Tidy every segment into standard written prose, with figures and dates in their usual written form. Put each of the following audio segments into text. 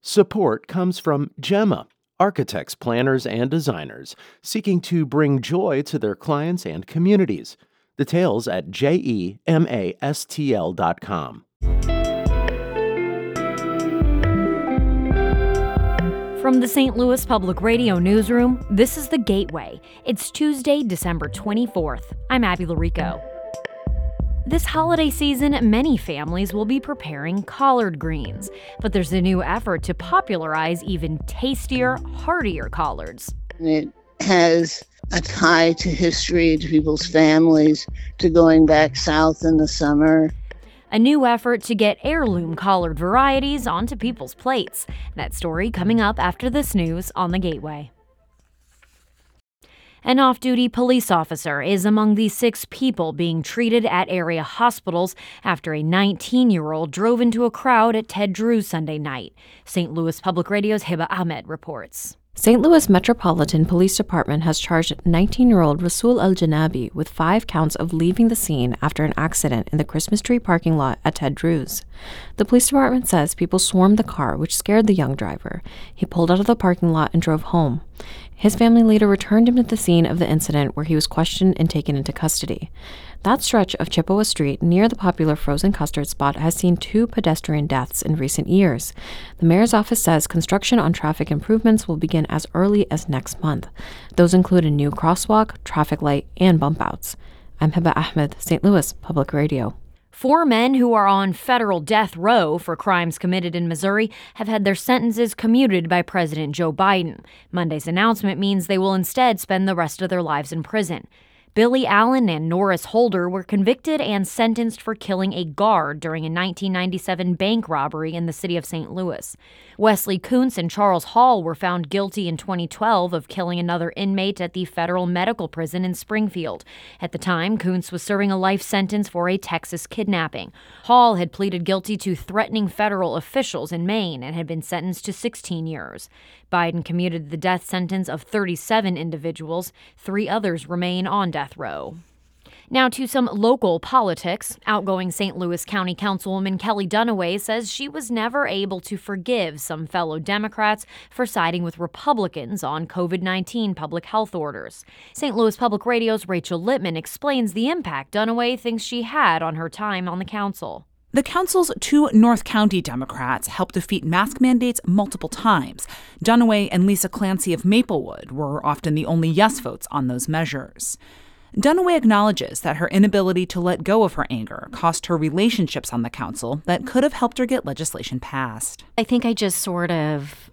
Support comes from Gemma, architects, planners, and designers seeking to bring joy to their clients and communities. Details at gemastl.com. From the St. Louis Public Radio newsroom, this is The Gateway. It's Tuesday, December 24th. I'm Abby Larico. This holiday season, many families will be preparing collard greens, but there's a new effort to popularize even tastier, heartier collards. It has a tie to history, to people's families, to going back south in the summer. A new effort to get heirloom collard varieties onto people's plates. That story coming up after this news on The Gateway. An off-duty police officer is among the 6 people being treated at area hospitals after a 19-year-old drove into a crowd at Ted Drewes Sunday night. St. Louis Public Radio's Hiba Ahmed reports. St. Louis Metropolitan Police Department has charged 19-year-old Rasul Al-Janabi with 5 counts of leaving the scene after an accident in the Christmas tree parking lot at Ted Drewes. The police department says people swarmed the car, which scared the young driver. He pulled out of the parking lot and drove home. His family later returned him to the scene of the incident where he was questioned and taken into custody. That stretch of Chippewa Street near the popular frozen custard spot has seen 2 pedestrian deaths in recent years. The mayor's office says construction on traffic improvements will begin as early as next month. Those include a new crosswalk, traffic light, and bump outs. I'm Hiba Ahmed, St. Louis Public Radio. 4 men who are on federal death row for crimes committed in Missouri have had their sentences commuted by President Joe Biden. Monday's announcement means they will instead spend the rest of their lives in prison. Billy Allen and Norris Holder were convicted and sentenced for killing a guard during a 1997 bank robbery in the city of St. Louis. Wesley Kuntz and Charles Hall were found guilty in 2012 of killing another inmate at the federal medical prison in Springfield. At the time, Kuntz was serving a life sentence for a Texas kidnapping. Hall had pleaded guilty to threatening federal officials in Maine and had been sentenced to 16 years. Biden commuted the death sentence of 37 individuals. 3 others remain on death row. Now to some local politics. Outgoing St. Louis County Councilwoman Kelly Dunaway says she was never able to forgive some fellow Democrats for siding with Republicans on COVID-19 public health orders. St. Louis Public Radio's Rachel Littman explains the impact Dunaway thinks she had on her time on the council. The council's 2 North County Democrats helped defeat mask mandates multiple times. Dunaway and Lisa Clancy of Maplewood were often the only yes votes on those measures. Dunaway acknowledges that her inability to let go of her anger cost her relationships on the council that could have helped her get legislation passed. I think I just sort of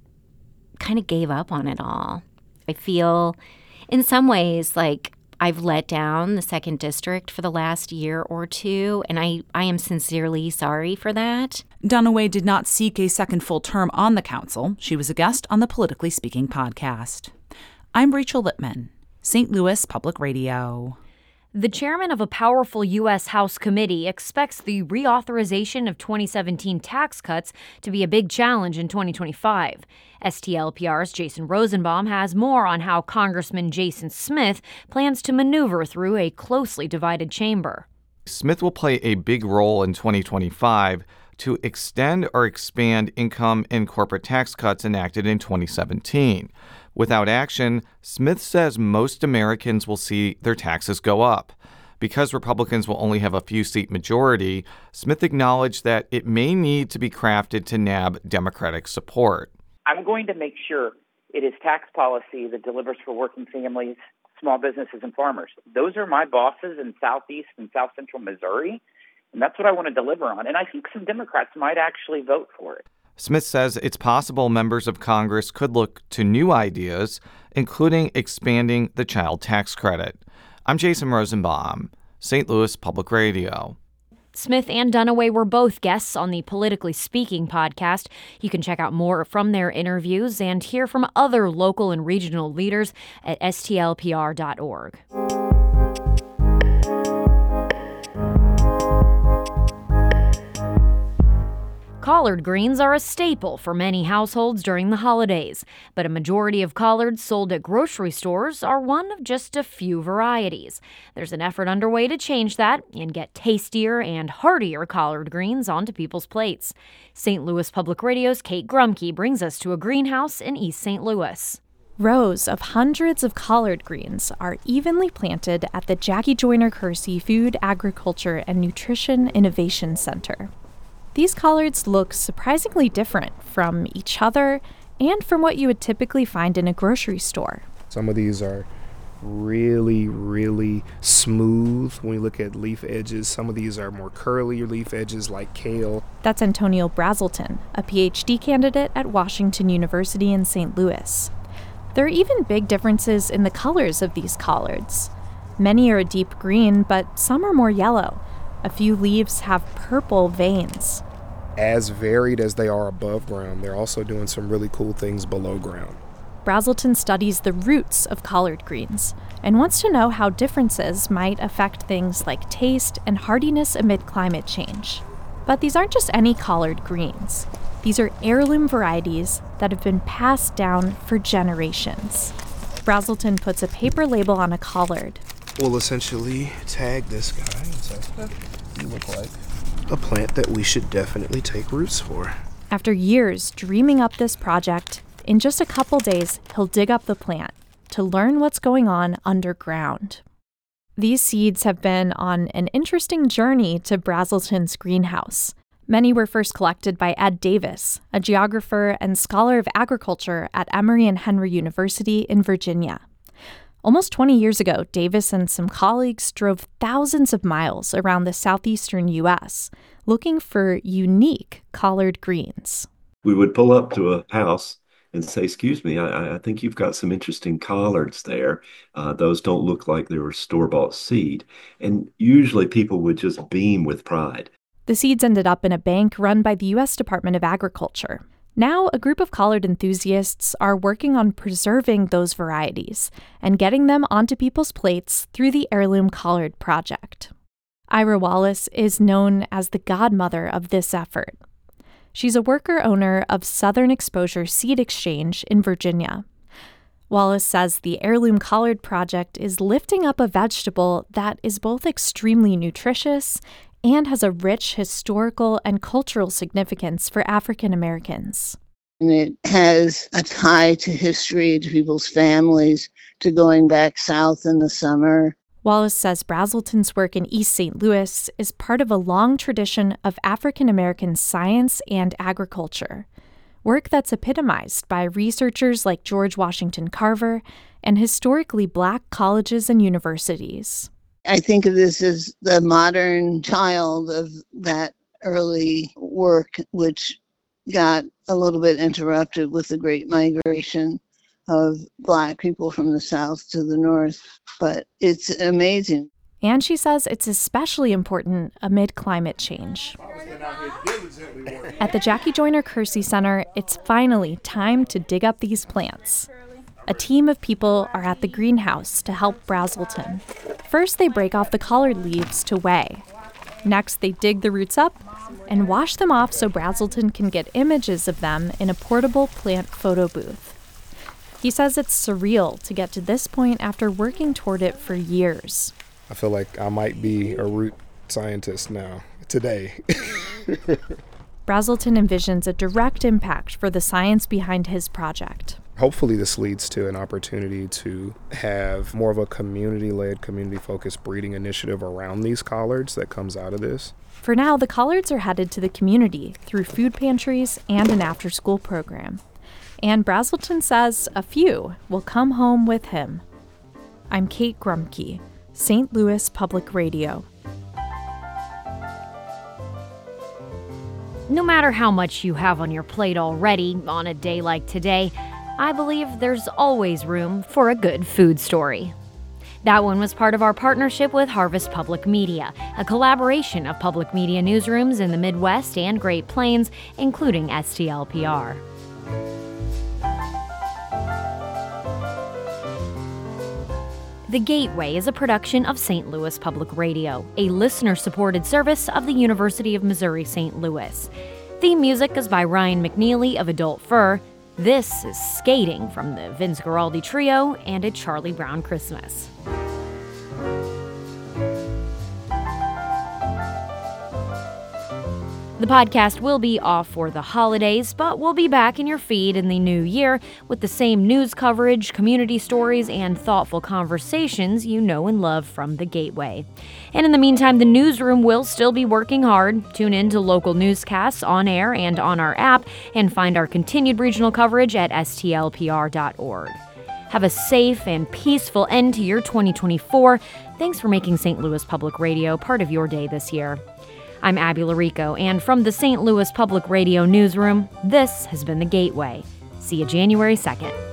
kind of gave up on it all. I feel in some ways like I've let down the 2nd District for the last year or 2, and I am sincerely sorry for that. Dunaway did not seek a second full term on the council. She was a guest on the Politically Speaking podcast. I'm Rachel Littman, St. Louis Public Radio. The chairman of a powerful U.S. House committee expects the reauthorization of 2017 tax cuts to be a big challenge in 2025. STLPR's Jason Rosenbaum has more on how Congressman Jason Smith plans to maneuver through a closely divided chamber. Smith will play a big role in 2025 to extend or expand income and corporate tax cuts enacted in 2017. Without action, Smith says most Americans will see their taxes go up. Because Republicans will only have a few-seat majority, Smith acknowledged that it may need to be crafted to nab Democratic support. I'm going to make sure it is tax policy that delivers for working families, small businesses, and farmers. Those are my bosses in Southeast and South Central Missouri, and that's what I want to deliver on. And I think some Democrats might actually vote for it. Smith says it's possible members of Congress could look to new ideas, including expanding the child tax credit. I'm Jason Rosenbaum, St. Louis Public Radio. Smith and Dunaway were both guests on the Politically Speaking podcast. You can check out more from their interviews and hear from other local and regional leaders at stlpr.org. Collard greens are a staple for many households during the holidays, but a majority of collards sold at grocery stores are one of just a few varieties. There's an effort underway to change that and get tastier and heartier collard greens onto people's plates. St. Louis Public Radio's Kate Grumke brings us to a greenhouse in East St. Louis. Rows of hundreds of collard greens are evenly planted at the Jackie Joyner Kersee Food, Agriculture, and Nutrition Innovation Center. These collards look surprisingly different from each other and from what you would typically find in a grocery store. Some of these are really smooth when you look at leaf edges. Some of these are more curly leaf edges like kale. That's Antonio Brazelton, a PhD candidate at Washington University in St. Louis. There are even big differences in the colors of these collards. Many are a deep green, but some are more yellow. A few leaves have purple veins. As varied as they are above ground, they're also doing some really cool things below ground. Brazelton studies the roots of collard greens and wants to know how differences might affect things like taste and hardiness amid climate change. But these aren't just any collard greens. These are heirloom varieties that have been passed down for generations. Brazelton puts a paper label on a collard. We'll essentially tag this guy and say, you look like a plant that we should definitely take roots for. After years dreaming up this project, in just a couple days, he'll dig up the plant to learn what's going on underground. These seeds have been on an interesting journey to Brazelton's greenhouse. Many were first collected by Ed Davis, a geographer and scholar of agriculture at Emory and Henry University in Virginia. Almost 20 years ago, Davis and some colleagues drove thousands of miles around the southeastern U.S. looking for unique collard greens. We would pull up to a house and say, excuse me, I think you've got some interesting collards there. Those don't look like they were store-bought seed. And usually people would just beam with pride. The seeds ended up in a bank run by the U.S. Department of Agriculture. Now, a group of collard enthusiasts are working on preserving those varieties and getting them onto people's plates through the Heirloom Collard Project. Ira Wallace is known as the godmother of this effort. She's a worker-owner of Southern Exposure Seed Exchange in Virginia. Wallace says the Heirloom Collard Project is lifting up a vegetable that is both extremely nutritious and has a rich historical and cultural significance for African Americans. And it has a tie to history, to people's families, to going back south in the summer. Wallace says Brazelton's work in East St. Louis is part of a long tradition of African American science and agriculture, work that's epitomized by researchers like George Washington Carver and historically Black colleges and universities. I think of this as the modern child of that early work, which got a little bit interrupted with the Great Migration of Black people from the South to the North. But it's amazing. And she says it's especially important amid climate change. At the Jackie Joyner Kersee Center, it's finally time to dig up these plants. A team of people are at the greenhouse to help Brazelton. First, they break off the collard leaves to weigh. Next, they dig the roots up and wash them off so Brazelton can get images of them in a portable plant photo booth. He says it's surreal to get to this point after working toward it for years. I feel like I might be a root scientist now, today. Brazelton envisions a direct impact for the science behind his project. Hopefully this leads to an opportunity to have more of a community-led, community-focused breeding initiative around these collards that comes out of this. For now, the collards are headed to the community through food pantries and an after-school program. And Brazelton says a few will come home with him. I'm Kate Grumke, St. Louis Public Radio. No matter how much you have on your plate already on a day like today, I believe there's always room for a good food story. That one was part of our partnership with Harvest Public Media, a collaboration of public media newsrooms in the Midwest and Great Plains, including STLPR. The Gateway is a production of St. Louis Public Radio, a listener-supported service of the University of Missouri St. Louis. Theme music is by Ryan McNeely of Adult Fur. This is Skating from the Vince Guaraldi Trio and A Charlie Brown Christmas. The podcast will be off for the holidays, but we'll be back in your feed in the new year with the same news coverage, community stories, and thoughtful conversations you know and love from the Gateway. And in the meantime, the newsroom will still be working hard. Tune in to local newscasts on air and on our app, and find our continued regional coverage at stlpr.org. Have a safe and peaceful end to your 2024. Thanks for making St. Louis Public Radio part of your day this year. I'm Abby Larico, and from the St. Louis Public Radio newsroom, this has been The Gateway. See you January 2nd.